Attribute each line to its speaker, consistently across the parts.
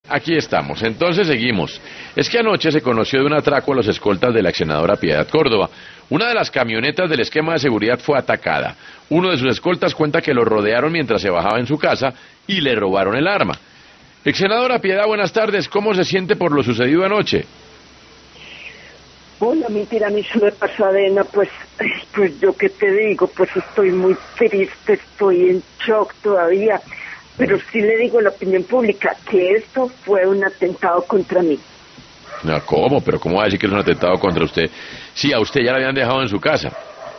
Speaker 1: Aquí estamos, entonces seguimos. Es que anoche se conoció de un atraco a los escoltas de la ex senadora Piedad Córdoba. Una de las camionetas del esquema de seguridad fue atacada. Uno de sus escoltas cuenta que lo rodearon mientras se bajaba en su casa y le robaron el arma. Ex senadora Piedad, buenas tardes. ¿Cómo se siente por lo sucedido anoche?
Speaker 2: Hola, mi tiramisú de Pasadena, pues yo qué te digo, pues estoy muy triste, estoy en shock todavía, pero sí le digo a la opinión pública que esto fue un atentado contra mí.
Speaker 1: No, ¿cómo? ¿Pero cómo va a decir que es un atentado contra usted? Sí, a usted ya la habían dejado en su casa.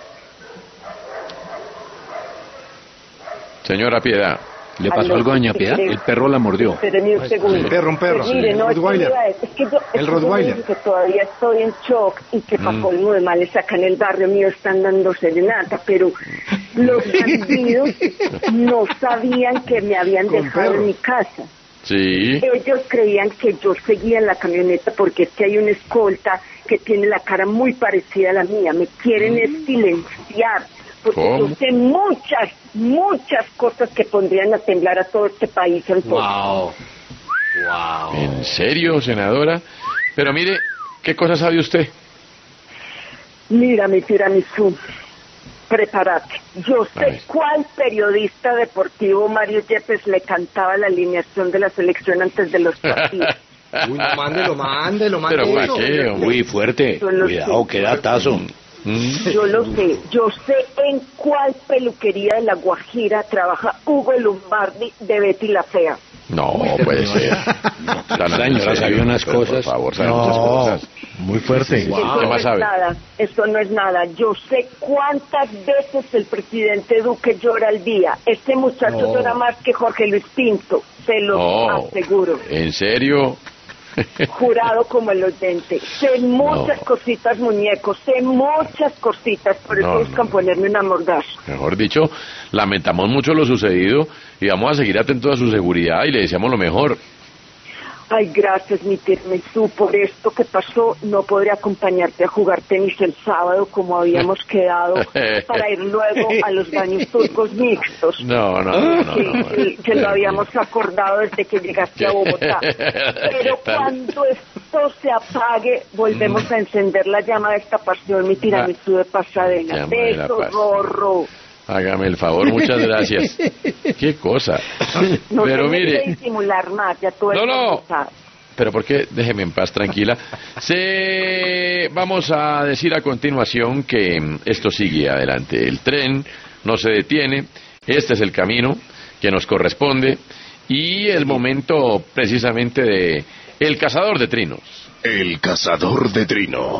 Speaker 1: Señora Piedad, ¿le pasó algo a doña Piedad? El perro la mordió.
Speaker 2: Espéreme un segundo.
Speaker 3: Un perro.
Speaker 2: Pues mire, no,
Speaker 3: Rottweiler.
Speaker 2: es que yo
Speaker 3: El Rottweiler.
Speaker 2: que todavía estoy en shock y que para colmo de males acá en el barrio mío están dando serenata, pero los bandidos no sabían que me habían dejado en mi casa.
Speaker 1: Sí.
Speaker 2: Ellos creían que yo seguía en la camioneta porque es que hay una escolta que tiene la cara muy parecida a la mía. Me quieren es silenciar porque yo sé muchas cosas que pondrían a temblar a todo este país.
Speaker 1: Wow. ¿En serio, senadora? Pero mire, ¿qué cosa sabe usted?
Speaker 2: Mira, mi tiramisú, prepárate. Yo sé cuál periodista deportivo Mario Yepes le cantaba la alineación de la selección antes de los partidos.
Speaker 3: Uy, mándelo.
Speaker 1: ¿Pero para qué?
Speaker 4: Uy, fuerte. Cuidado, qué datazo.
Speaker 2: Yo sé en cuál peluquería de La Guajira trabaja Hugo Lombardi de Betty la Fea.
Speaker 1: No, puede ser.
Speaker 4: Señora, sabía unas cosas.
Speaker 1: Por favor, sabe muchas cosas.
Speaker 3: Muy fuerte.
Speaker 2: Eso no es nada, eso no es nada. Yo sé cuántas veces el presidente Duque llora al día. Este muchacho llora más que Jorge Luis Pinto, se lo aseguro.
Speaker 1: ¿En serio?
Speaker 2: Jurado como el oyente. Sé muchas cositas, muñecos, sé muchas cositas, por eso buscan ponerme una mordaza.
Speaker 1: Mejor dicho, lamentamos mucho lo sucedido y vamos a seguir atentos a su seguridad y le deseamos lo mejor.
Speaker 2: Ay, gracias, mi tiramisú, por esto que pasó. No podré acompañarte a jugar tenis el sábado como habíamos quedado para ir luego a los baños turcos mixtos.
Speaker 1: No.
Speaker 2: Que lo habíamos acordado desde que llegaste a Bogotá. Pero cuando esto se apague, volvemos a encender la llama de esta pasión, mi tiramisú de Pasadena. Beso, Rorro.
Speaker 1: Hágame el favor, muchas gracias. Qué cosa.
Speaker 2: No
Speaker 1: pero
Speaker 2: se
Speaker 1: mire,
Speaker 2: que disimular más, ya todo
Speaker 1: no. Pero ¿por qué? Déjeme en paz, tranquila. Vamos a decir a continuación que esto sigue adelante. El tren no se detiene. Este es el camino que nos corresponde y el momento precisamente de El Cazador de Trinos.
Speaker 5: El Cazador de Trinos.